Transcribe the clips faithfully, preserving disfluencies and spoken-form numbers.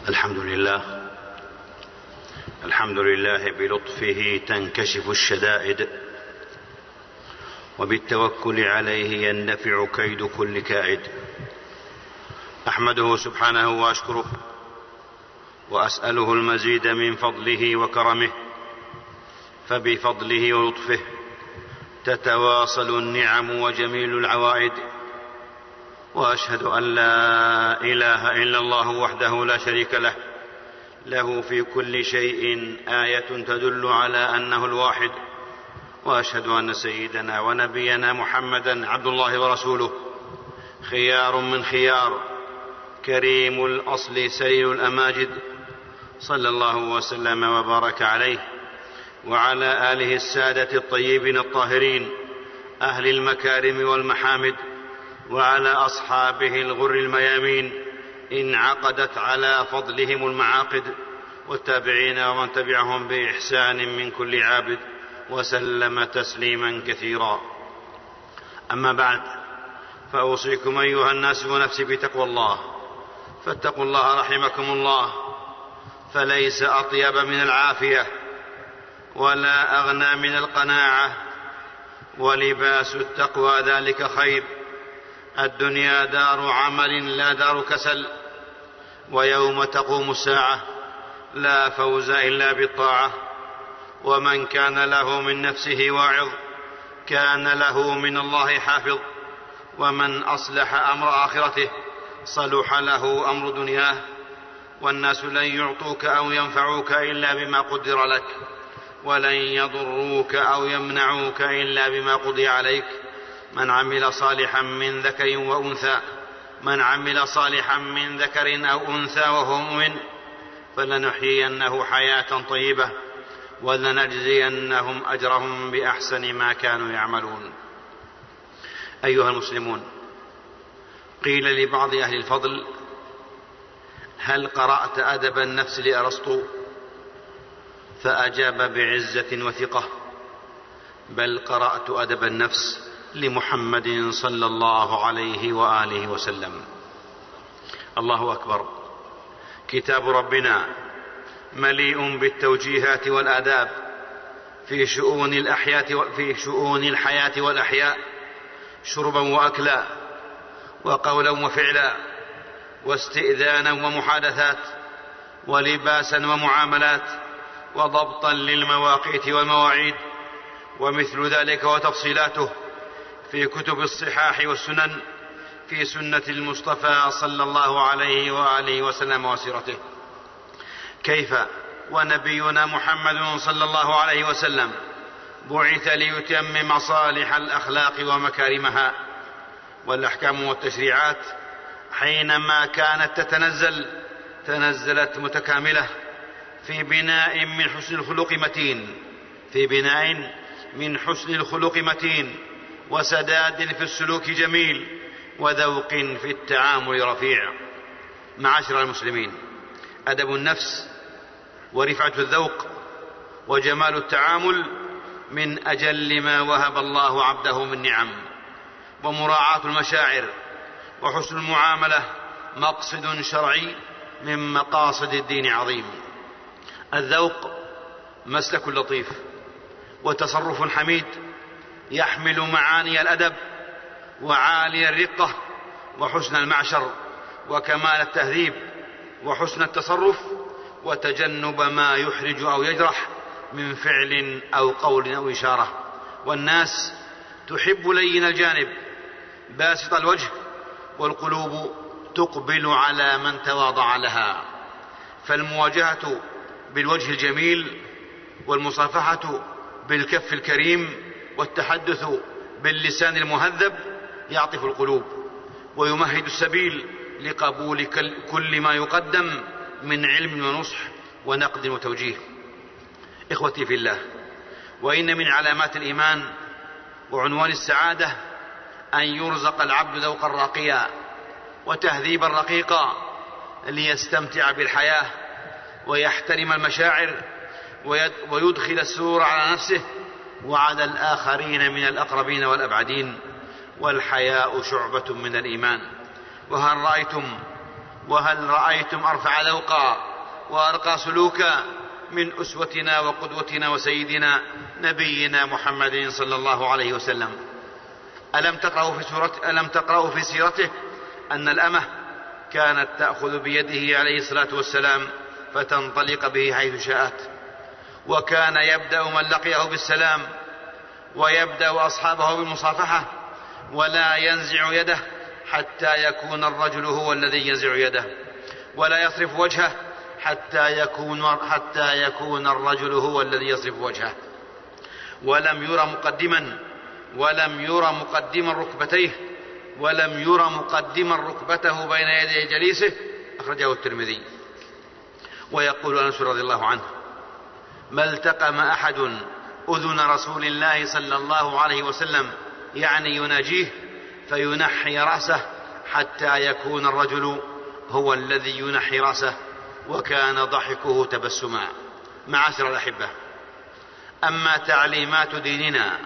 الحمد لله الحمد لله بلطفه تنكشف الشدائد، وبالتوكل عليه يندفع كيد كل كائد. أحمده سبحانه وأشكره، وأسأله المزيد من فضله وكرمه، فبفضله ولطفه تتواصل النعم وجميل العوائد. وأشهد أن لا إله إلا الله وحده لا شريك له، له في كل شيء آية تدل على أنه الواحد. وأشهد أن سيدنا ونبينا محمدا عبد الله ورسوله، خيار من خيار، كريم الأصل سيد الأماجد، صلى الله وسلم وبارك عليه وعلى آله السادة الطيبين الطاهرين أهل المكارم والمحامد، وعلى أصحابه الغر الميامين انعقدت على فضلهم المعاقد، والتابعين ومن تبعهم بإحسان من كل عابد، وسلم تسليما كثيرا. أما بعد، فأوصيكم أيها الناس ونفسي بتقوى الله، فاتقوا الله رحمكم الله، فليس أطيب من العافية ولا أغنى من القناعة، ولباس التقوى ذلك خير. الدنيا دار عمل لا دار كسل، ويوم تقوم الساعة لا فوز إلا بالطاعة. ومن كان له من نفسه واعظ كان له من الله حافظ، ومن أصلح أمر آخرته صلح له أمر دنياه. والناس لن يعطوك أو ينفعوك إلا بما قدر لك، ولن يضروك أو يمنعوك إلا بما قضي عليك. من عمل صالحا من ذكر وأنثى من عمل صالحا من ذكر أو أنثى وهو مؤمن فلنحيينه حياة طيبة، ولنجزينهم أجرهم بأحسن ما كانوا يعملون. أيها المسلمون، قيل لبعض أهل الفضل: هل قرأت أدب النفس لأرسطو؟ فأجاب بعزة وثقة: بل قرأت أدب النفس لمحمد صلى الله عليه وآله وسلم. الله أكبر. كتاب ربنا مليء بالتوجيهات والآداب في شؤون الأحياء في شؤون الحياة والأحياء، شربا وأكلا، وقولا وفعلا، واستئذانا ومحادثات، ولباسا ومعاملات، وضبطا للمواقيت والمواعيد، ومثل ذلك وتفصيلاته في كتب الصحاح والسنن، في سنة المصطفى صلى الله عليه وآله وسلم وسيرته. كيف ونبينا محمد صلى الله عليه وسلم بعث ليتمم مصالح الأخلاق ومكارمها، والأحكام والتشريعات حينما كانت تتنزل تنزلت متكاملة في بناء من حسن الخلق متين في بناء من حسن الخلق متين وسداد في السلوك جميل، وذوق في التعامل رفيع. معاشر المسلمين، أدب النفس ورفعة الذوق وجمال التعامل من أجل ما وهب الله عبده من نعم، ومراعاة المشاعر وحسن المعاملة مقصد شرعي من مقاصد الدين عظيم. الذوق مسلك لطيف وتصرف حميد يحمل معاني الأدب وعالي الرقة وحسن المعشر وكمال التهذيب وحسن التصرف، وتجنب ما يحرج أو يجرح من فعل أو قول أو إشارة. والناس تحب لين الجانب باسط الوجه، والقلوب تقبل على من تواضع لها. فالمواجهة بالوجه الجميل، والمصافحة بالكف الكريم، والتحدث باللسان المهذب يعطف القلوب ويمهد السبيل لقبول كل ما يقدم من علم ونصح ونقد وتوجيه. إخوتي في الله، وإن من علامات الإيمان وعنوان السعادة أن يرزق العبد ذوقا راقيا وتهذيبا رقيقا ليستمتع بالحياة ويحترم المشاعر ويدخل السرور على نفسه وعلى الآخرين من الأقربين والأبعدين. والحياء شعبة من الإيمان. وهل رأيتم وهل رأيتم أرفع ذوقا وأرقى سلوكا من أسوتنا وقدوتنا وسيدنا نبينا محمد صلى الله عليه وسلم. ألم تقرأوا في, سورة ألم تقرأوا في سيرته أن الأمة كانت تأخذ بيده عليه الصلاة والسلام فتنطلق به حيث شاءت، وكان يبدأ من لقيه بالسلام ويبدأ أصحابه بالمصافحة ولا ينزع يده حتى يكون الرجل هو الذي ينزع يده، ولا يصرف وجهه حتى يكون, حتى يكون الرجل هو الذي يصرف وجهه، ولم يرى مقدما ولم يرى مقدما ركبتيه ولم يرى مقدما ركبته بين يدي جليسه. أخرجه الترمذي. ويقول أنس رضي الله عنه: ما التقم أحد أذن رسول الله صلى الله عليه وسلم يعني يناجيه فينحي رأسه حتى يكون الرجل هو الذي ينحي رأسه، وكان ضحكه تبسما. معاشر الأحبة، أما تعليمات ديننا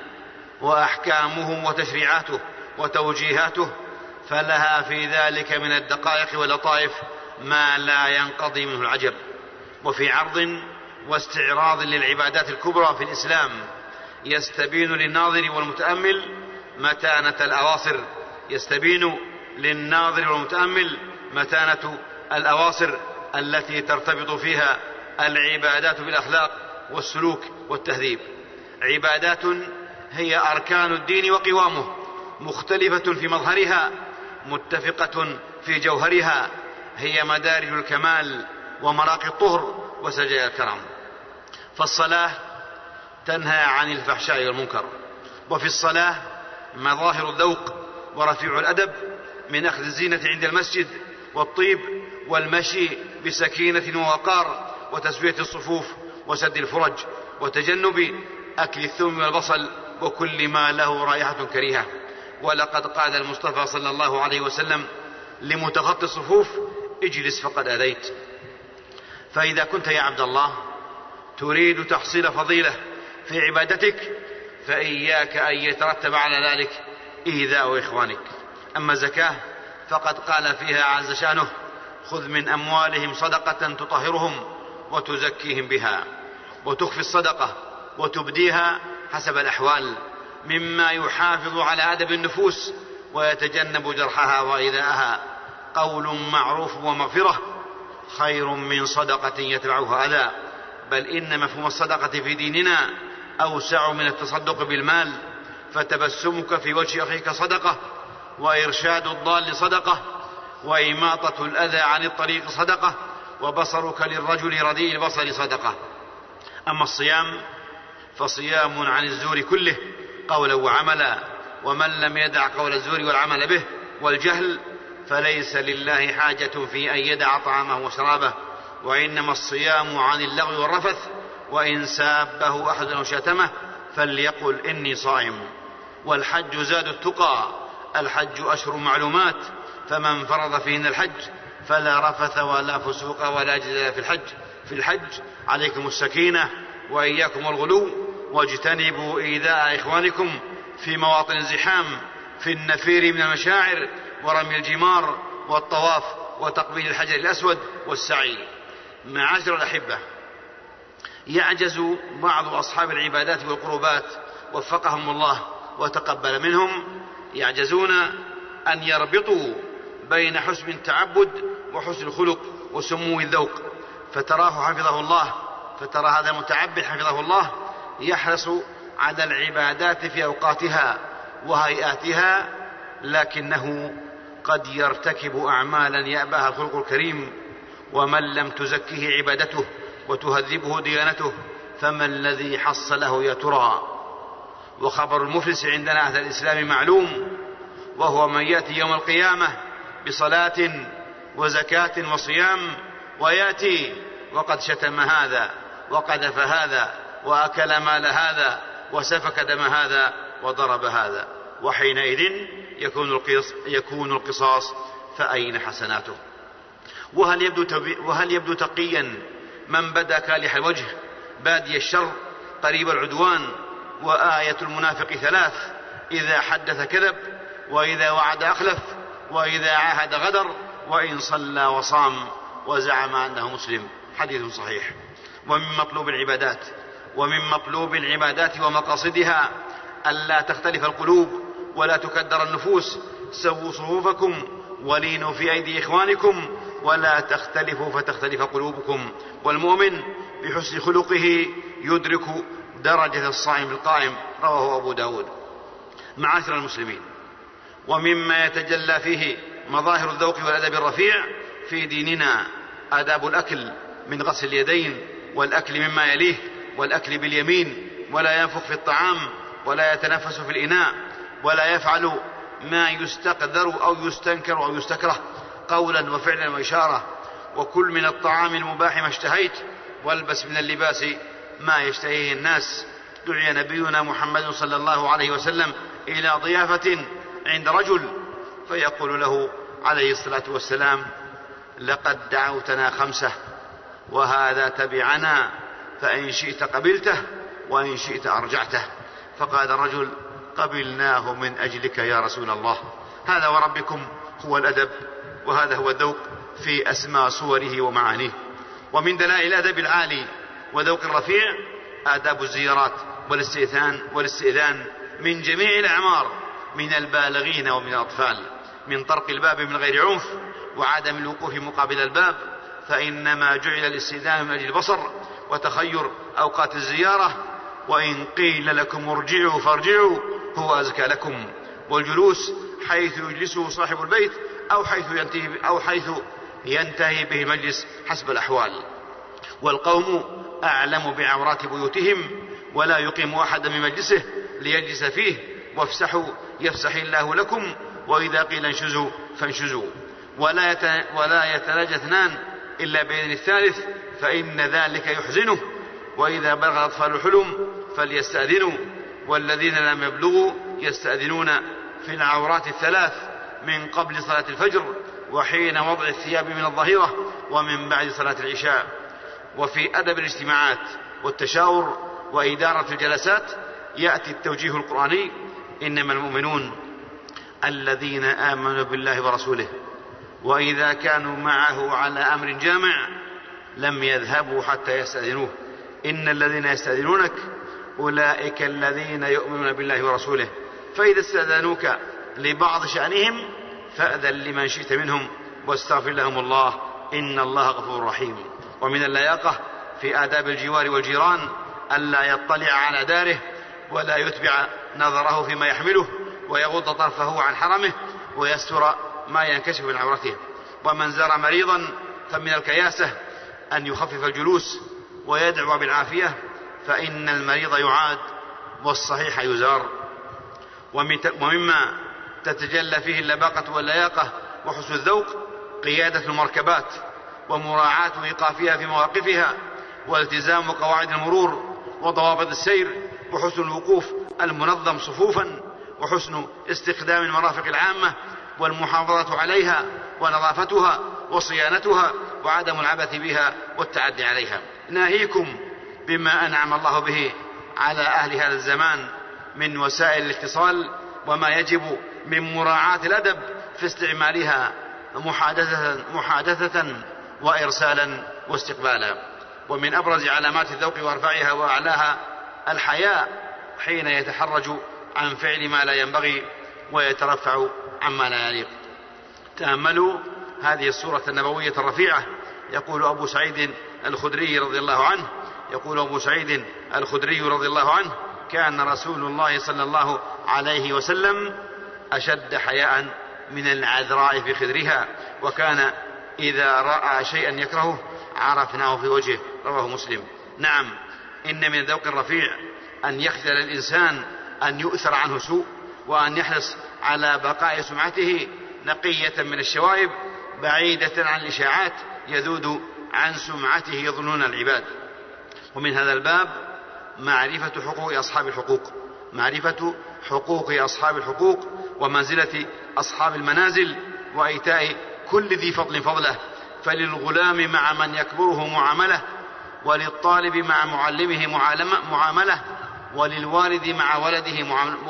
وأحكامه وتشريعاته وتوجيهاته فلها في ذلك من الدقائق واللطائف ما لا ينقضي منه العجب. وفي عرض واستعراض للعبادات الكبرى في الإسلام يستبين للناظر والمتأمل متانة الأواصر يستبين للناظر والمتأمل متانة الأواصر التي ترتبط فيها العبادات بالأخلاق والسلوك والتهذيب. عبادات هي أركان الدين وقوامه، مختلفة في مظهرها متفقة في جوهرها، هي مدارج الكمال ومراقي الطهر وسجايا الكرم. فالصلاة تنهى عن الفحشاء والمنكر، وفي الصلاة مظاهر الذوق ورفيع الأدب من أخذ الزينة عند المسجد والطيب والمشي بسكينة ووقار وتسوية الصفوف وسد الفرج وتجنب أكل الثوم والبصل وكل ما له رائحة كريهة. ولقد قال المصطفى صلى الله عليه وسلم لمتخطي الصفوف: اجلس فقد أذيت. فإذا كنت يا عبد الله تريد تحصيل فضيلة في عبادتك فإياك أن يترتب على ذلك إيذاء إخوانك. أما الزكاة فقد قال فيها عز شأنه: خذ من أموالهم صدقة تطهرهم وتزكيهم بها، وتخفي الصدقة وتبديها حسب الأحوال، مما يحافظ على أدب النفوس ويتجنب جرحها وإيذاءها. قول معروف ومغفرة خير من صدقة يتبعها أذى. بل إن مفهوم الصدقة في ديننا أوسع من التصدق بالمال، فتبسمك في وجه أخيك صدقة، وإرشاد الضال صدقة، وإماطة الأذى عن الطريق صدقة، وبصرك للرجل رديء البصر صدقة. أما الصيام فصيام عن الزور كله قولا وعملا، ومن لم يدع قول الزور والعمل به والجهل فليس لله حاجة في أن يدع طعامه وشرابه. وإنما الصيام عن اللغو والرفث، وإن سابه أحد أو شتمه فليقل إني صائم. والحج زاد التقى، الحج أشهر معلومات، فمن فرض فيهن الحج فلا رفث ولا فسوق ولا جدال في الحج. في الحج عليكم السكينة وإياكم الغلو، واجتنبوا إيذاء إخوانكم في مواطن الزحام، في النفير من المشاعر ورمي الجمار والطواف وتقبيل الحجر الأسود والسعي. معاشر الأحبة، يعجز بعض أصحاب العبادات والقربات وفقهم الله وتقبل منهم، يعجزون أن يربطوا بين حسن التعبد وحسن الخلق وسمو الذوق، فتراه حفظه الله فترى هذا المتعبد حفظه الله يحرص على العبادات في أوقاتها وهيئاتها، لكنه قد يرتكب أعمالا يأباها الخلق الكريم. ومن لم تزكيه عبادته وتهذبه ديانته فما الذي حصله يا ترى؟ وخبر المفلس عندنا أهل الإسلام معلوم، وهو من يأتي يوم القيامة بصلاة وزكاة وصيام، ويأتي وقد شتم هذا وقذف هذا وأكل مال هذا وسفك دم هذا وضرب هذا، وحينئذ يكون يكون القصاص فأين حسناته؟ وهل يبدو, وهل يبدو تقيا من بدا كالح الوجه بادي الشر قريب العدوان؟ وآية المنافق ثلاث: إذا حدث كذب، وإذا وعد أخلف، وإذا عاهد غدر، وإن صلى وصام وزعم أنه مسلم. حديث صحيح. ومن مطلوب العبادات ومن مطلوب العبادات ومقاصدها ألا تختلف القلوب ولا تكدر النفوس. سووا صفوفكم ولينوا في أيدي إخوانكم ولا تختلفوا فتختلف قلوبكم. والمؤمن بحسن خلقه يدرك درجة الصائم القائم. رواه أبو داود. معاشر المسلمين، ومما يتجلى فيه مظاهر الذوق والأدب الرفيع في ديننا آداب الأكل من غسل اليدين والأكل مما يليه والأكل باليمين، ولا ينفخ في الطعام ولا يتنفس في الإناء ولا يفعل ما يستقدر أو يستنكر أو يستكره قولا وفعلا وإشارة. وكل من الطعام المباح ما اشتهيت والبس من اللباس ما يشتهيه الناس. دعي نبينا محمد صلى الله عليه وسلم إلى ضيافة عند رجل فيقول له عليه الصلاة والسلام: لقد دعوتنا خمسة وهذا تبعنا، فإن شئت قبلته وإن شئت أرجعته. فقال الرجل: قبلناه من أجلك يا رسول الله. هذا وربكم هو الأدب، وهذا هو الذوق في أسمى صوره ومعانيه. ومن دلائل الأدب العالي وذوق الرفيع آداب الزيارات والاستئذان والاستئذان من جميع الأعمار، من البالغين ومن الأطفال، من طرق الباب من غير عنف وعدم الوقوف مقابل الباب، فإنما جعل الاستئذان من أجل البصر وتخير أوقات الزيارة. وإن قيل لكم ارجعوا فارجعوا هو أزكى لكم. والجلوس حيث يجلسه صاحب البيت أو حيث ينتهي, أو حيث ينتهي به المجلس حسب الأحوال. والقوم أعلم بعورات بيوتهم، ولا يقيم أحد من مجلسه ليجلس فيه. وافسحوا يفسح الله لكم، وإذا قيل انشزوا فانشزوا. ولا ولا يتناجى اثنان إلا بإذن الثالث، فإن ذلك يحزنه. وإذا بلغ الأطفال الحلم فليستأذنوا، والذين لم يبلغوا يستأذنون في العورات الثلاث: من قبل صلاة الفجر، وحين وضع الثياب من الظهيرة، ومن بعد صلاة العشاء. وفي أدب الاجتماعات والتشاور وإدارة الجلسات يأتي التوجيه القرآني: إنما المؤمنون الذين آمنوا بالله ورسوله وإذا كانوا معه على أمر جامع لم يذهبوا حتى يستأذنوه، إن الذين يستأذنونك أولئك الذين يؤمنون بالله ورسوله، فإذا استأذنوك لبعض شأنهم فأذن لمن شئت منهم واستغفر لهم الله إن الله غفور رحيم. ومن اللياقة في آداب الجوار والجيران ألا يطلع على داره ولا يتبع نظره فيما يحمله، ويغض طرفه عن حرمه، ويستر ما ينكشف من عورته. ومن زار مريضا فمن الكياسة أن يخفف الجلوس ويدعو بالعافية، فإن المريض يعاد والصحيح يزار. ومما تتجلى فيه اللباقة واللياقة وحسن الذوق قيادة المركبات ومراعاة إيقافها في مواقفها، والتزام قواعد المرور وضوابط السير، وحسن الوقوف المنظم صفوفا، وحسن استخدام المرافق العامة والمحافظة عليها ونظافتها وصيانتها، وعدم العبث بها والتعدي عليها. ناهيكم بما أنعم الله به على أهل هذا الزمان من وسائل الاتصال، وما يجب من مراعاة الأدب في استعمالها محادثة, محادثة وإرسالا واستقبالا. ومن أبرز علامات الذوق وأرفعها وأعلاها الحياء، حين يتحرج عن فعل ما لا ينبغي ويترفع عما لا يليق. تأملوا هذه السورة النبوية الرفيعة. يقول أبو سعيد الخدري رضي الله عنه يقول أبو سعيد الخدري رضي الله عنه: كان رسول الله صلى الله عليه وسلم أشد حياء من العذراء في خدرها، وكان إذا رأى شيئا يكرهه عرفناه في وجهه. رواه مسلم. نعم، إن من الذوق الرفيع أن يخجل الإنسان أن يؤثر عنه سوء، وأن يحرص على بقاء سمعته نقية من الشوائب بعيدة عن الإشاعات يذود عن سمعته يظنون العباد. ومن هذا الباب معرفة حقوق أصحاب الحقوق معرفة حقوق أصحاب الحقوق ومنزلة أصحاب المنازل، وإيتاء كل ذي فضل فضله. فللغلام مع من يكبره معاملة، وللطالب مع معلمه معاملة، وللوالد مع ولده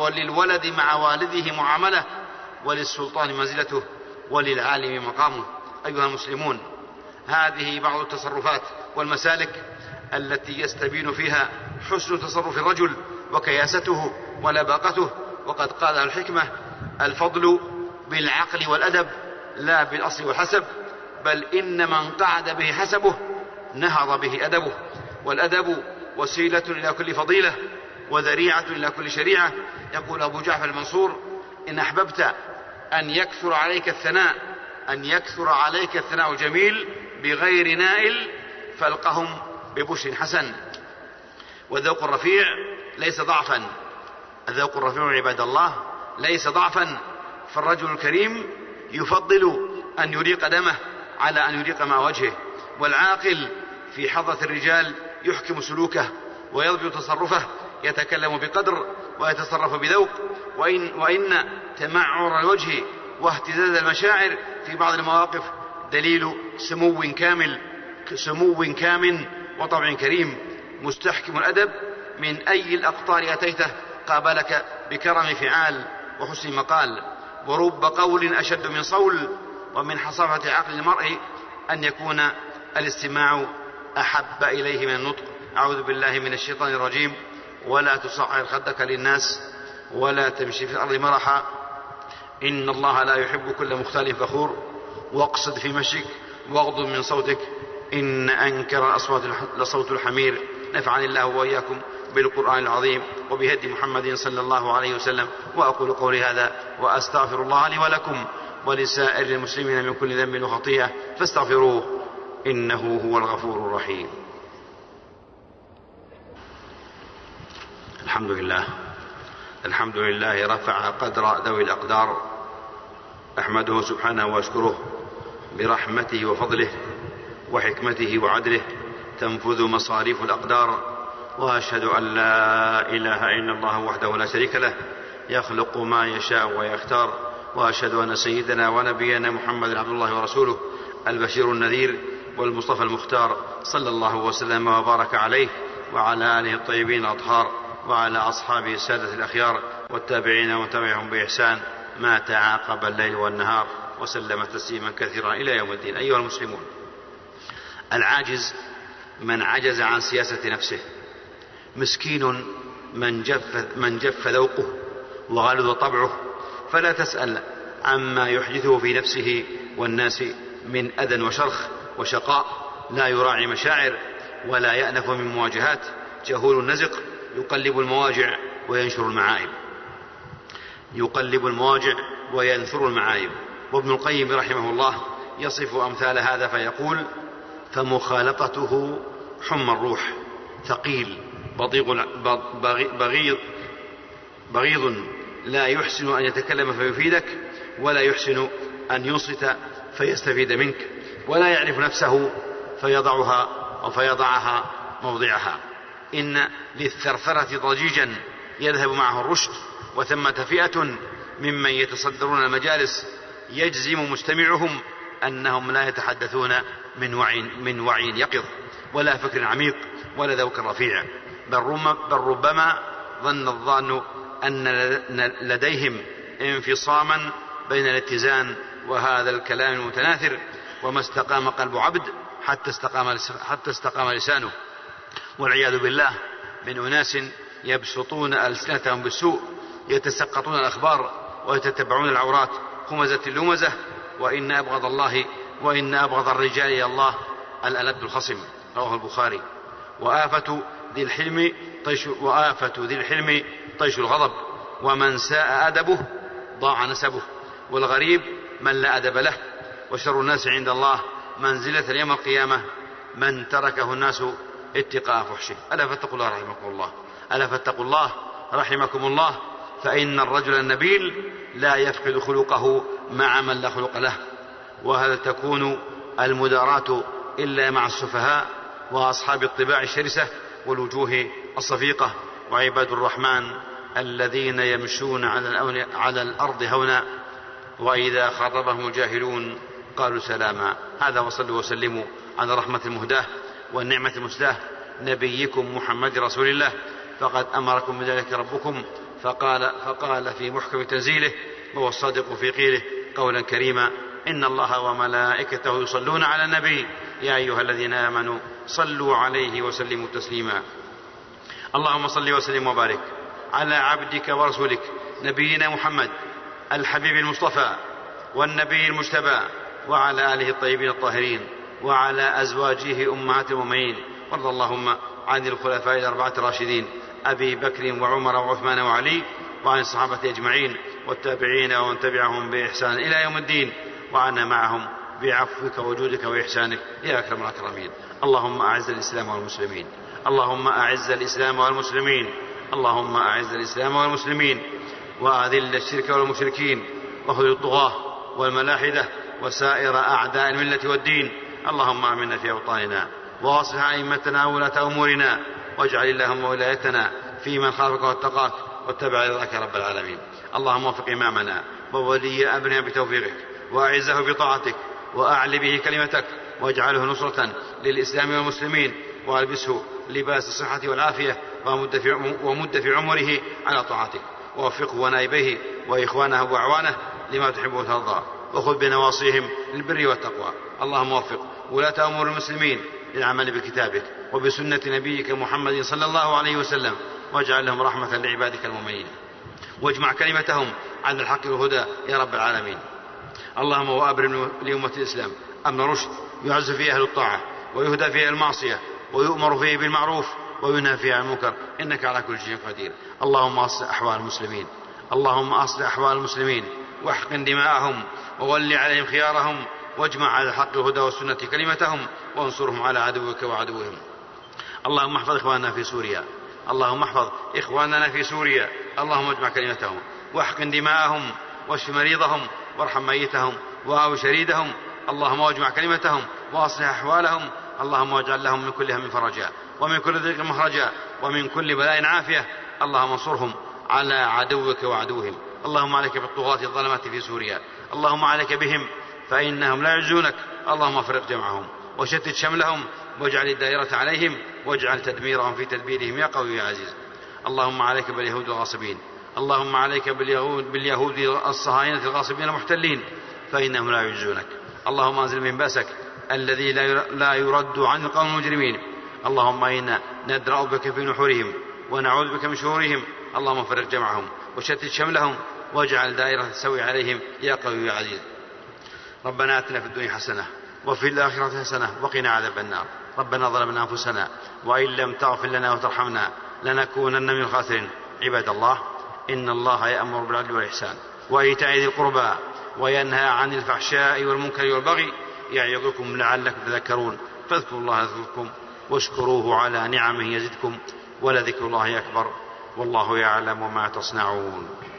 وللولد مع والده معاملة، وللسلطان منزلته وللعالم مقامه. أيها المسلمون، هذه بعض التصرفات والمسالك التي يستبين فيها حسن تصرف الرجل وكياسته ولباقته. وقد قال الحكمة: الفضل بالعقل والأدب لا بالأصل والحسب، بل إن من قعد به حسبه نهض به أدبه. والأدب وسيلة إلى كل فضيلة وذريعة إلى كل شريعة. يقول أبو جعفر المنصور: إن أحببت أن يكثر عليك الثناء أن يكثر عليك الثناء الجميل بغير نائل فالقهم ببشر حسن. والذوق الرفيع ليس ضعفا الذوق الرفيع عباد الله ليس ضعفا، فالرجل الكريم يفضل أن يريق دمه على أن يريق مع وجهه، والعاقل في حضرة الرجال يحكم سلوكه ويضبط تصرفه، يتكلم بقدر ويتصرف بذوق. وإن, وإن تمعر الوجه واهتزاز المشاعر في بعض المواقف دليل سمو كامل سمو كامل وطبع كريم. مستحكم الأدب من أي الأقطار أتيته قابلك بكرم فعال وحسن مقال. ورب قول أشد من صول، ومن حصافة عقل المرء أن يكون الاستماع أحب إليه من النطق. أعوذ بالله من الشيطان الرجيم. ولا تصعر خدك للناس ولا تمشي في الأرض مرحا إن الله لا يحب كل مختال فخور. واقصد في مشيك واغضض من صوتك إن أنكر الأصوات لصوت الحمير. نفعني الله وإياكم بالقرآن العظيم وبهدي محمد صلى الله عليه وسلم. وأقول قولي هذا وأستغفر الله لي ولكم ولسائر المسلمين من كل ذنب وخطيئة فاستغفروه إنه هو الغفور الرحيم. الحمد لله الحمد لله رفع قدر ذوي الأقدار. أحمده سبحانه وأشكره برحمته وفضله وحكمته وعدله تنفذ مصاريف الأقدار. وأشهد أن لا إله إلا الله وحده لا شريك له يخلق ما يشاء ويختار. وأشهد أن سيدنا ونبينا محمد عبد الله ورسوله البشير النذير والمصطفى المختار صلى الله وسلم وبارك عليه وعلى آله الطيبين الأطهار وعلى أصحابه السادة الأخيار والتابعين وتبعهم بإحسان ما تعاقب الليل والنهار وسلم تسليما كثيرا إلى يوم الدين. أيها المسلمون، العاجز من عجز عن سياسة نفسه، مسكين من جف, من جف ذوقه وغلظ طبعه، فلا تسأل عما يحدثه في نفسه والناس من أذى وشرخ وشقاء. لا يراعي مشاعر ولا يأنف من مواجهات. جهول نزق يقلب المواجع وينشر المعايب يقلب المواجع وينثر المعايب. وابن القيم رحمه الله يصف أمثال هذا فيقول: فمخالطته حمى الروح، ثقيل بغيض بغيض لا يحسن أن يتكلم فيفيدك ولا يحسن أن ينصت فيستفيد منك، ولا يعرف نفسه فيضعها أو فيضعها موضعها. إن للثرثرة ضجيجا يذهب معه الرشد، وثمة فئة ممن يتصدرون المجالس يجزم مستمعهم أنهم لا يتحدثون من وعي, من وعي يقظ ولا فكر عميق ولا ذوق رفيع، بل ربما ظن الظان أن لديهم انفصاما بين الاتزان وهذا الكلام المتناثر، وما استقام قلب عبد حتى استقام, حتى استقام لسانه. والعياذ بالله من أناس يبسطون ألسنتهم بالسوء، يتسقطون الأخبار ويتتبعون العورات خمزة اللمزة. وإن أبغض الله وإن أبغض الرجال إلى الله الألد الخصم. رواه البخاري. وآفة ذي الحلم طيش وآفة ذي الحلم طيش الغضب، ومن ساء أدبه ضاع نسبه، والغريب من لا أدب له. وشر الناس عند الله منزلة يوم القيامة من تركه الناس اتقاء فحشه. ألا فاتقوا الله رحمكم الله ألا فاتقوا الله رحمكم الله فإن الرجل النبيل لا يفقد خلقه مع من لا خلق له. وهل تكون المداراة إلا مع السفهاء وأصحاب الطباع الشرسة والوجوه الصفيقة؟ وعباد الرحمن الذين يمشون على الأرض هونا وإذا خاطبهم الجاهلون قالوا سلاما. هذا وصلوا وسلموا على رحمة المهداة والنعمة المسداة نبيكم محمد رسول الله، فقد أمركم بذلك ربكم فقال, فقال في محكم تنزيله وهو الصادق في قيله قولا كريما: إن الله وملائكته يصلون على النبي يا أيها الذين آمنوا صلوا عليه وسلموا تسليما. اللهم صل وسلم وبارك على عبدك ورسولك نبينا محمد الحبيب المصطفى والنبي المجتبى وعلى آله الطيبين الطاهرين وعلى أزواجه أمهات المؤمنين. وارض اللهم عن الخلفاء الأربعة الراشدين أبي بكر وعمر وعثمان وعلي وعن الصحابة أجمعين والتابعين ومن تبعهم بإحسان إلى يوم الدين وعنا معهم بعفوك وجودك وإحسانك يا أكرم الأكرمين. اللهم أعز الإسلام والمسلمين اللهم أعز الإسلام والمسلمين اللهم أعز الإسلام والمسلمين وأذل الشرك والمشركين وخذل الطغاة والملاحدة وسائر أعداء الملة والدين. اللهم آمنا في أوطاننا وأصلح أئمتنا وولاة أمورنا واجعل اللهم ولايتنا في من خافك واتقاك واتبع رضاك رب العالمين. اللهم وفق إمامنا وولي أمرنا بتوفيقك وأعزه بطاعتك وأعل به كلمتك واجعله نصرة للإسلام والمسلمين وألبسه لباس الصحة والعافية ومد في عمره على طاعتك ووفقه ونائبيه وإخوانه وأعوانه لما تحب وترضى وخذ بنواصيهم للبر والتقوى. اللهم وفق ولاة أمور المسلمين للعمل بكتابك وبسنة نبيك محمد صلى الله عليه وسلم واجعل لهم رحمة لعبادك المؤمنين واجمع كلمتهم على الحق والهدى يا رب العالمين. اللهم وأبرم لأمة الإسلام أمن رشد يعز فيه أهل الطاعة ويهدى فيه المعصية ويؤمر فيه بالمعروف وينهى فيه عن المنكر إنك على كل شيء قدير. اللهم أصلح أحوال المسلمين اللهم أصلح أحوال المسلمين واحقن دماءهم وول عليهم خيارهم واجمع على الحق والهدى والسنة كلمتهم وانصرهم على عدوك وعدوهم. اللهم احفظ إخواننا في سوريا اللهم احفظ إخواننا في سوريا اللهم اجمع كلمتهم واحقن دماءهم واشف مريضهم وارحم ميتهم وآو شريدهم. اللهم واجمع كلمتهم واصلح أحوالهم. اللهم واجعل لهم من كل هم فرجا ومن كل ضيق مخرجا ومن كل بلاء عافية. اللهم انصرهم على عدوك وعدوهم. اللهم عليك بالطغاة الظلمة في سوريا اللهم عليك بهم فإنهم لا يعجزونك. اللهم فرق جمعهم وشتت شملهم واجعل الدائرة عليهم واجعل تدميرهم في تدبيرهم يا قوي يا عزيز. اللهم عليك باليهود الغاصبين اللهم عليك باليهود, باليهود الصهاينة الغاصبين المحتلين فإنهم لا يعجزونك. اللهم أنزل من بأسك الذي لا يرد عن القوم المجرمين. اللهم إنا ندرأ بك في نحورهم ونعوذ بك من شرورهم. اللهم فرق جمعهم وشتت شملهم واجعل دائرة السوء عليهم يا قوي يا عزيز. ربنا آتنا في الدنيا حسنة وفي الآخرة حسنة وقنا عذاب النار. ربنا ظلمنا أنفسنا وإن لم تغفر لنا وترحمنا لنكونن من الخاسرين. عباد الله إن الله يأمر بالعدل والإحسان وإيتاء ذي القربى وينهى عن الفحشاء والمنكر والبغي يعظكم لعلكم تذكرون. فاذكروا الله يذكركم واشكروه على نعمه يزدكم ولذكر الله أكبر والله يعلم ما تصنعون.